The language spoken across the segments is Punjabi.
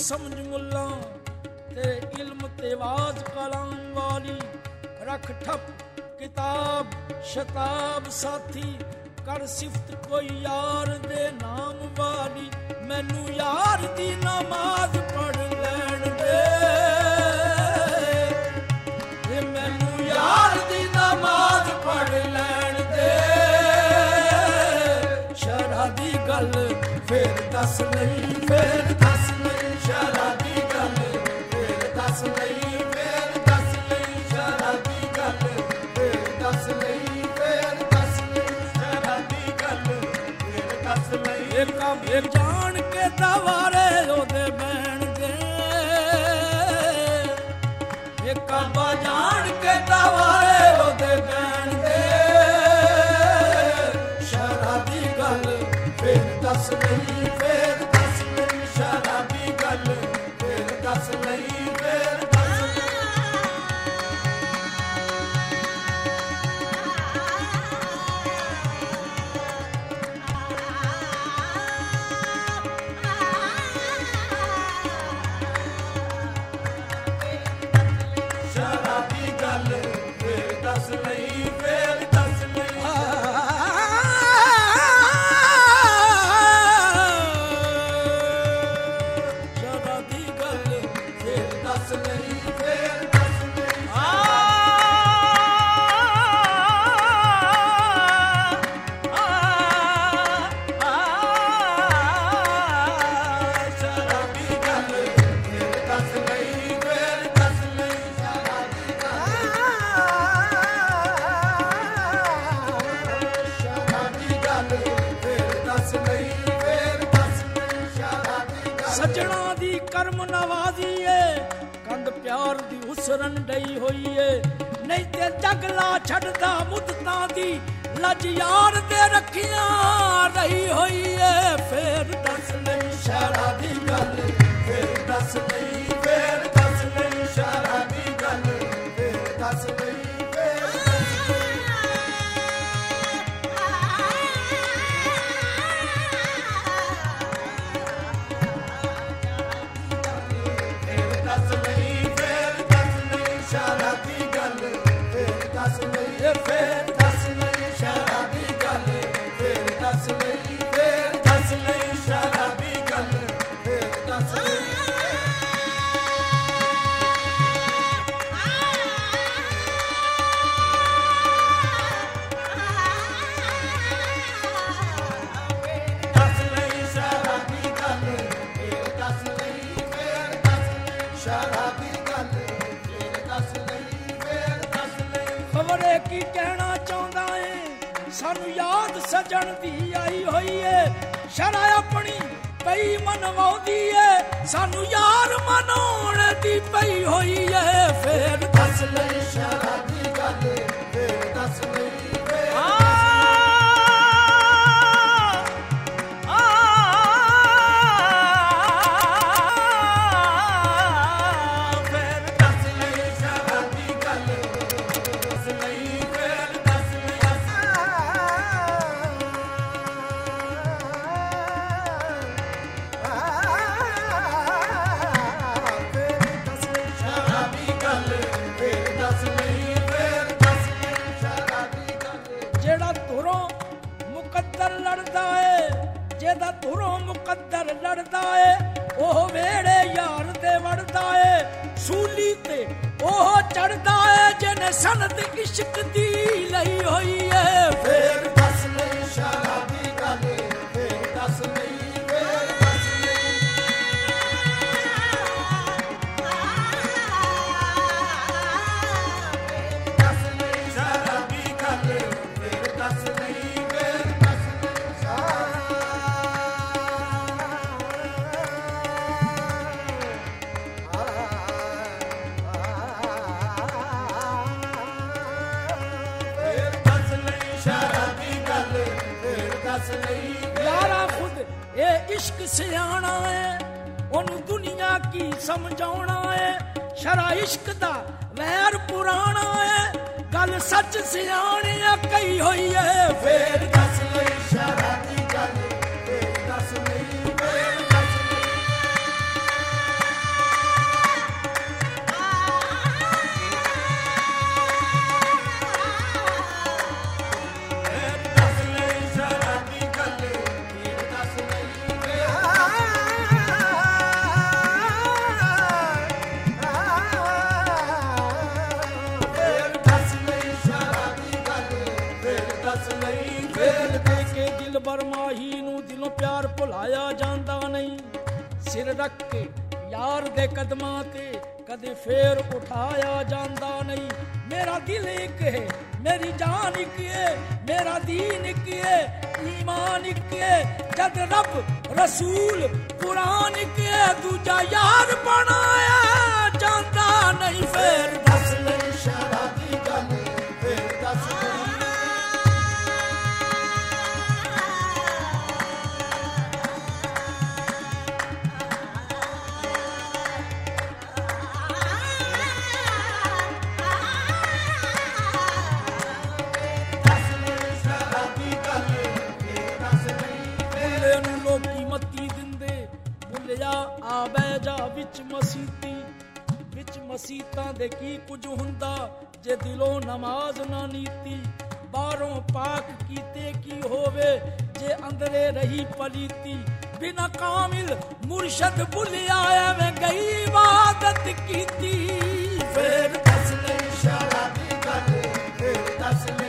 ਸਮਝ ਮੁੱਲਾ ਤੇ ਇਲਮ ਤੇ ਵਾਜ ਕਲਾਮ ਵਾਲੀ ਰੱਖ ਠੱਪ ਕਿਤਾਬ ਸ਼ਤਾਬ ਸਾਥੀ ਕਰ ਸਿਫਤ ਕੋਈ ਯਾਰ ਦੇ ਨਾਮ ਵਾਲੀ ਮੈਨੂੰ ਯਾਰ ਦੀ ਨਮਾਜ਼ ਪੜ੍ਹ ਲੈਣ ਦੇ ਮੈਨੂੰ ਯਾਰ ਦੀ ਨਮਾਜ਼ ਪੜ੍ਹ ਲੈਣ ਦੇ ਸ਼ਰ੍ਹਾ ਦੀ ਗੱਲ ਫੇਰ ਦੱਸ ਨਹੀਂ ਫੇਰ ਦੱਸ ਨਹੀਂ ਸ਼ਰ੍ਹਾ ਦੀ ਗੱਲ ਫੇਰ ਦੱਸ ਨਹੀਂ ਫੇਰ ਦੱਸ ਨਹੀਂ ਸ਼ਰ੍ਹਾ ਦੀ ਗੱਲ ਫੇਰ ਦੱਸ ਨਹੀਂ ਫੇਰ ਦੱਸ ਨਹੀਂ ਸ਼ਰ੍ਹਾ ਦੀ ਗੱਲ ਫੇਰ ਦੱਸ ਨਹੀਂ ਇਹ ਜਾਣ ਕੇ ਦਵਾਰੇ ਉਹਦੇ ਬਹਿਣ ਦੇ ਇਹ ਕਾਬਾ ਜਾਣ ਕੇ ਦਵਾਰੇ ਉਹਦੇ ਬਹਿਣ ਦੇ ਸ਼ਰ੍ਹਾ ਦੀ ਗੱਲ ਫੇਰ ਦੱਸ ਨਹੀਂ ਫੇਰ ਦੱਸ ਨਹੀਂ ਸ਼ਰ੍ਹਾ ਦੀ ਗੱਲ ਫੇਰ ਦੱਸ ਨਹੀਂ ਫੇਰ ਸੱਜਣਾ ਦੀ ਕਰਮ ਨਵਾਜ਼ੀ ਏ ਕੰਧ ਪਿਆਰ ਦੀ ਉਸਰਨ ਡਈ ਹੋਈ ਏ ਨਹੀਂ ਤੇ ਜਗਲਾ ਛੱਡਦਾ ਮੁੱਦਤਾਂ ਦੀ ਲੱਜ ਯਾਰ ਤੇ ਰੱਖੀਆਂ ਰਹੀ ਹੋਈ ਏ ਫੇਰ ਦੱਸ ਨਹੀਂ ਸ਼ਰ੍ਹਾ ਦੀ ਗੱਲ ਫੇਰ ਦੱਸ ਨਹੀਂ ਫੇਰ ਦੱਸ ਨਹੀਂ ਸ਼ਰ੍ਹਾ ਦੀ ਗੱਲ ਫੇਰ ਦੱਸ ਨਹੀਂ ਕੀ ਕਹਿਣਾ ਚਾਹੁੰਦਾ ਏ ਸਾਨੂੰ ਯਾਦ ਸਜਣ ਦੀ ਆਈ ਹੋਈ ਏ ਸ਼ਰ੍ਹਾ ਆਪਣੀ ਪਈ ਮਨਵਾਉਂਦੀ ਏ ਸਾਨੂੰ ਯਾਰ ਮਨਾਉਣ ਦੀ ਪਈ ਹੋਈ ਏ ਫੇਰ ਦੱਸ ਲਈ ਸ਼ਰ੍ਹਾ ਦੀ ਗੱਲ ਫੇਰ ਦੱਸ ਲਈ ਜਿਹਦਾ ਧੁਰੋਂ ਮੁਕੱਦਰ ਲੜਦਾ ਏ ਉਹ ਵੇੜੇ ਯਾਰ ਤੇ ਵੜਦਾ ਏ ਸੂਲੀ ਤੇ ਉਹ ਚੜਦਾ ਏ ਜਿਹਨੇ ਸਨਦ ਇਸ਼ਕ ਦੀ ਲਈ ਹੋਈ ਏ ਫੇਰ ਦੱਸ ਲਈ ਸ਼ਰ੍ਹਾ ਦੀ ਗੱਲ ਫੇਰ ਦੱਸ ਲਈ ਫੇਰ ਦੱਸ ਲਈ ਦੱਸ ਲਈ ਸ਼ਰ੍ਹਾ ਦੀ ਗੱਲ ਫੇਰ ਦੱਸ ਲਈ ਯਾਰਾ ਖੁਦ ਇਹ ਇਸ਼ਕ ਸਿਆਣਾ ਏ ਉਹਨੂੰ ਦੁਨੀਆ ਕੀ ਸਮਝਾਉਣਾ ਏ ਸ਼ਰ੍ਹਾ ਇਸ਼ਕ ਦਾ ਵੈਰ ਪੁਰਾਣਾ ਏ ਗੱਲ ਸੱਚ ਸਿਆਣਿਆ ਕਹੀ ਹੋਈ ਏ ਫੇਰ ਦੱਸ ਲਈ ਸ਼ਰ੍ਹਾ ਦੀ ਗੱਲ ਫੇਰ ਦੱਸ ਲਈ ਫੇਰ ਦੱਸ ਲਈ ਪਰ ਮਾਹੀ ਨੂੰ ਦਿਲੋਂ ਪਿਆਰ ਭੁਲਾਇਆ ਜਾਂਦਾ ਨਹੀਂ। ਸਿਰ ਰੱਖ ਕੇ ਯਾਰ ਦੇ ਕਦਮਾਂ ਤੇ ਕਦੇ ਫੇਰ ਉਠਾਇਆ ਜਾਂਦਾ ਨਹੀਂ। ਮੇਰਾ ਦਿਲ ਇੱਕ ਹੈ, ਮੇਰੀ ਜਾਨ ਇੱਕ ਹੈ, ਮੇਰਾ ਦੀਨ ਇੱਕ ਹੈ, ਈਮਾਨ ਇੱਕ ਹੈ। ਜਦ ਰੱਬ ਰਸੂਲ ਕੁਰਾਨ ਇੱਕ ਹੈ, ਦੂਜਾ ਯਾਰ ਬਣਾਇਆ ਜਾਂਦਾ ਨਹੀਂ। ਫੇਰ ਦੱਸ ਲਈ ਸ਼ਰ੍ਹਾਂ ਦੀ ਗੱਲ, ਫੇਰ ਦੱਸ ਲਈ ਆ ਬਹਿ ਜਾ ਵਿੱਚ ਮਸੀਤੀ। ਵਿੱਚ ਮਸੀਤਾਂ ਦੇ ਕੀ ਕੁਝ ਹੁੰਦਾ ਜੇ ਦਿਲੋਂ ਨਮਾਜ਼ ਨਾ ਨੀਤੀ। ਬਾਹਰੋਂ ਪਾਕ ਕੀਤੇ ਕੀ ਹੋਵੇ ਜੇ ਅੰਦਰੇ ਰਹੀ ਪਲੀਤੀ। ਬਿਨਾ ਕਾਮਿਲ ਮੁਰਸ਼ਦ ਭੁੱਲਿਆ ਐਵੇਂ ਗਈ ਇਬਾਦਤ ਕੀਤੀ। ਫੇਰ ਦੱਸ ਲਈ ਸ਼ਰ੍ਹਾਂ ਦੀ ਗੱਲ, ਫੇਰ ਦੱਸ ਲਈ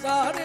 ਸਾਰੇ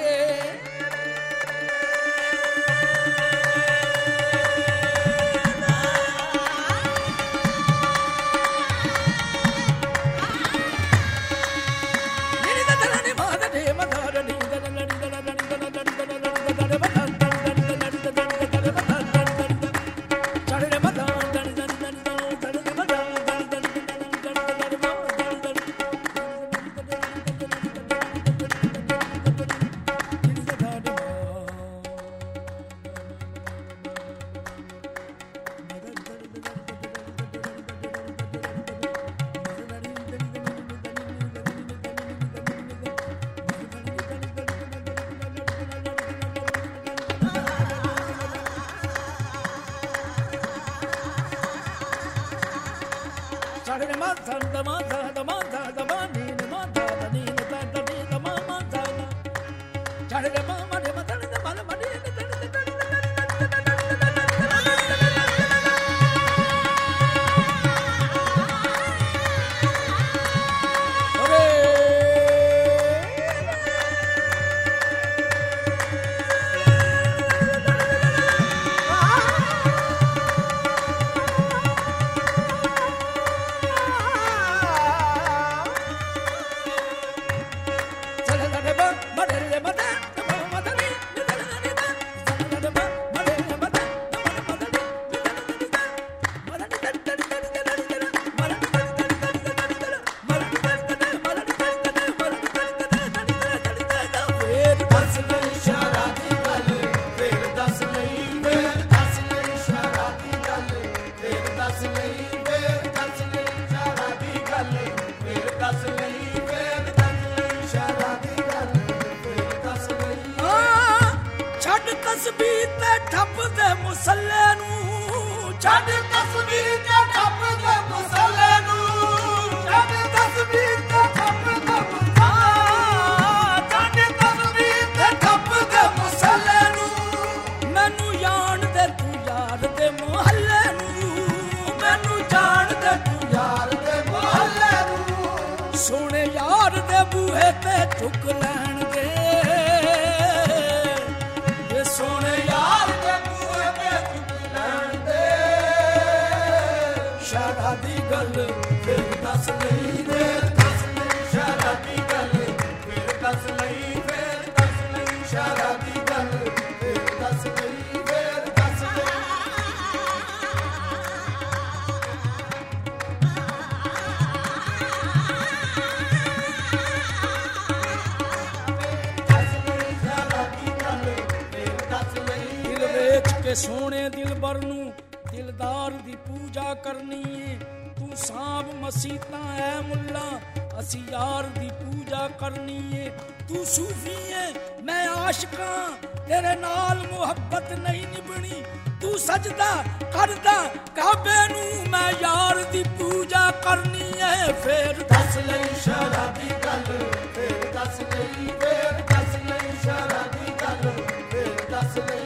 ਸੋਹਣੇ ਦਿਲਬਰ ਨੂੰ ਦਿਲਦਾਰ ਦੀ ਪੂਜਾ ਕਰਨੀ ਏ ਤੂੰ ਸਾਬ ਮਸੀਤਾਂ ਐ ਮੁੱਲਾ ਅਸੀਂ ਯਾਰ ਦੀ ਪੂਜਾ ਕਰਨੀ ਏ ਤੂੰ ਸੂਫੀ ਏ ਮੈਂ ਆਸ਼ਿਕਾਂ ਤੇਰੇ ਨਾਲ ਮੁਹੱਬਤ ਨਹੀਂ ਨਿਭਣੀ ਤੂੰ ਸਜਦਾ ਕਰਦਾ ਕਾਬੇ ਨੂੰ ਮੈਂ ਯਾਰ ਦੀ ਪੂਜਾ ਕਰਨੀ ਏ ਫੇਰ ਦੱਸ ਲਈ ਸ਼ਰਾਬੀ ਗੱਲ ਫੇਰ ਦੱਸ ਲਈ ਫੇਰ ਦੱਸ ਲਈ ਸ਼ਰਾਬੀ ਗੱਲ ਫੇਰ ਦੱਸ ਲਈ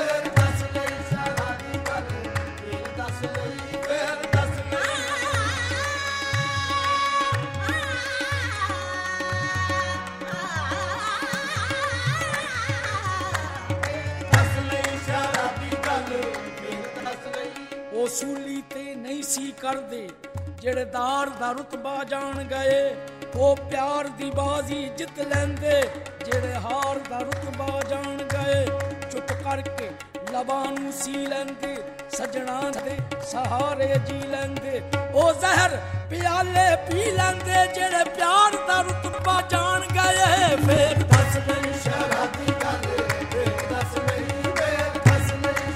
ਉਹ ਸੂਲੀ ਤੇ ਨਹੀਂ ਸੀ ਕਰਦੇ ਜਿਹੜੇ ਦਾਰ ਦਾ ਰੁਤਬਾ ਜਾਣ ਗਏ ਉਹ ਪਿਆਰ ਦੀ ਬਾਜ਼ੀ ਜਿੱਤ ਲੈਂਦੇ ਜਿਹੜੇ ਹਾਰ ਦਾ ਰੁਤਬਾ ਜਾਣ ਗਏ ਚੁੱਪ ਕਰਕੇ ਲਬਾਂ ਨੂੰ ਸੀ ਲੈਂਦੇ ਸਜਣਾ ਦੇ ਸਹਾਰੇ ਜੀ ਲੈਂਦੇ ਉਹ ਜ਼ਹਿਰ ਪਿਆਲੇ ਪੀ ਲੈਂਦੇ ਜਿਹੜੇ ਪਿਆਰ ਦਾ ਰੁਤਬਾ ਜਾਣ ਗਏ ਫੇਰ ਦੱਸ ਮੈਨੂੰ ਸ਼ਰਾਬੀ ਗੱਲ ਫੇਰ ਦੱਸ ਮੈਨੂੰ ਫੇਰ ਦੱਸ ਮੈਨੂੰ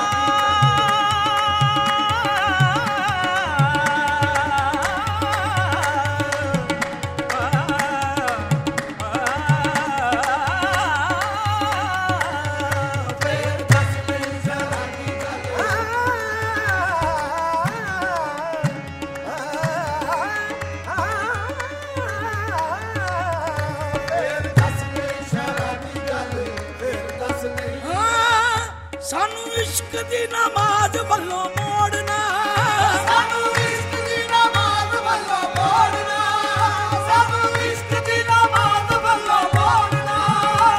ਦੀ ਨਮਾਜ਼ ਵੱਲੋਂ ਮੋੜਨਾ ਸਾਨੂੰ ਇਸ਼ਕ ਦੀ ਨਮਾਜ਼ ਵੱਲੋਂ ਮੋੜਨਾ ਸਾਨੂੰ ਇਸ਼ਕ ਦੀ ਨਮਾਜ਼ ਵੱਲੋਂ ਮੋੜਨਾ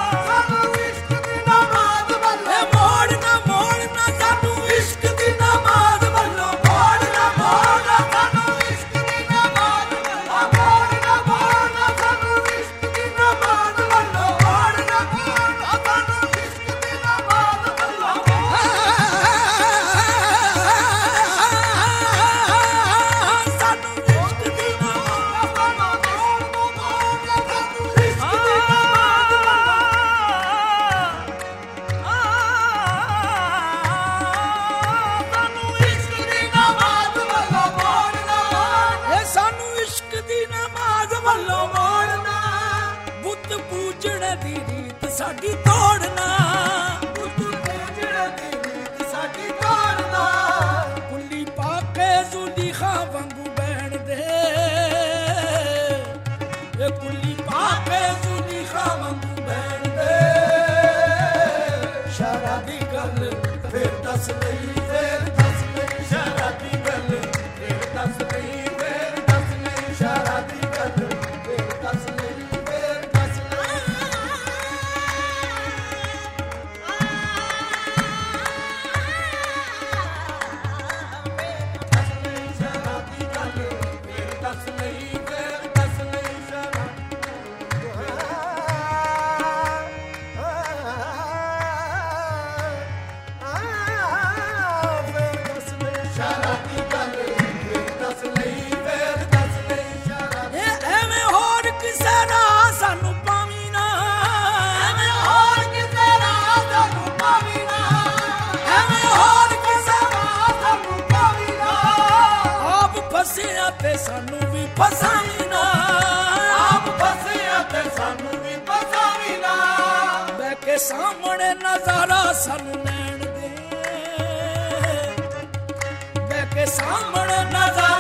ਦੀ ਰੀਤ ਸਾਡੀ ਤੋੜਨਾ, ਤੂੰ ਜਿਹੜੇ ਦੀ ਰੀਤ ਸਾਡੀ ਤੋੜਨਾ। ਕੁੱਲੀ ਪਾ ਕੇ ਜ਼ੁਲੀਖਾ ਵਾਂਗੂ ਬਹਿਣ ਦੇ, ਇਹ ਕੁੱਲੀ ਪਾ ਕੇ ਜ਼ੁਲੀਖਾ ਵਾਂਗੂ ਬਹਿਣ ਦੇ। ਸ਼ਰ੍ਹਾਂ ਦੀ ਗੱਲ ਫਿਰ ਦੱਸ ਲਈ, ਫਿਰ ਦੱਸ ਲਈ ਸ਼ਰ੍ਹਾਂ ਦੀ ਗੱਲ, ਫਿਰ ਦੱਸ ਲਈ, ਫਿਰ ਦੱਸ ਲਈ ਸ਼ਰ੍ਹਾਂ ਦੀ ਗੱਲ, ਫਿਰ ਦੱਸ ਲਈ, ਫਿਰ ਦੱਸ ਲਈ। ਦੱਸ ਲਈ ਸ਼ਰ੍ਹਾਂ ਦੀ ਗੱਲ, ਫਿਰ ਦੱਸ ਲਈ, ਫਿਰ ਦੱਸ ਲਈ ਸ਼ਰ੍ਹਾਂ। ਸ਼ਰ੍ਹਾਂ ਦੀ ਗੱਲ, ਫਿਰ ਦੱਸ ਲਈ, ਫਿਰ ਦੱਸ ਲਈ ਸ਼ਰ੍ਹਾਂ। ਇਹ ਐਵੇਂ ਹੋਰ ਕਿਸੇ ਰਾਹ ਸਾਨੂੰ ਪਾਵੀ ਨਾ, ਐਵੇਂ ਹੋਰ ਕਿਸੇ ਰਾਹ ਸਾਨੂੰ ਪਾਵੀ ਨਾ, ਐਵੇਂ ਹੋਰ ਕਿਸੇ ਰਾਹ ਸਾਨੂੰ ਪਾਵੀ ਨਾ। ਆਪ ਫਸਿਆ ਤੇ ਸਾਨੂੰ ਵੀ ਫਸਾਵੀ ਨਾ, ਆਪ ਫਸਿਆ ਤੇ ਸਾਨੂੰ ਵੀ ਫਸਾਵੀ ਨਾ। ਬਹਿ ਕੇ ਸਾਹਮਣੇ ਨਜ਼ਾਰਾ ਸਾਨੂੰ ਨੈਣ ਦੇ, ਬਹਿ ਕੇ ਸਾਹਮਣੇ ਨਜ਼ਾਰਾ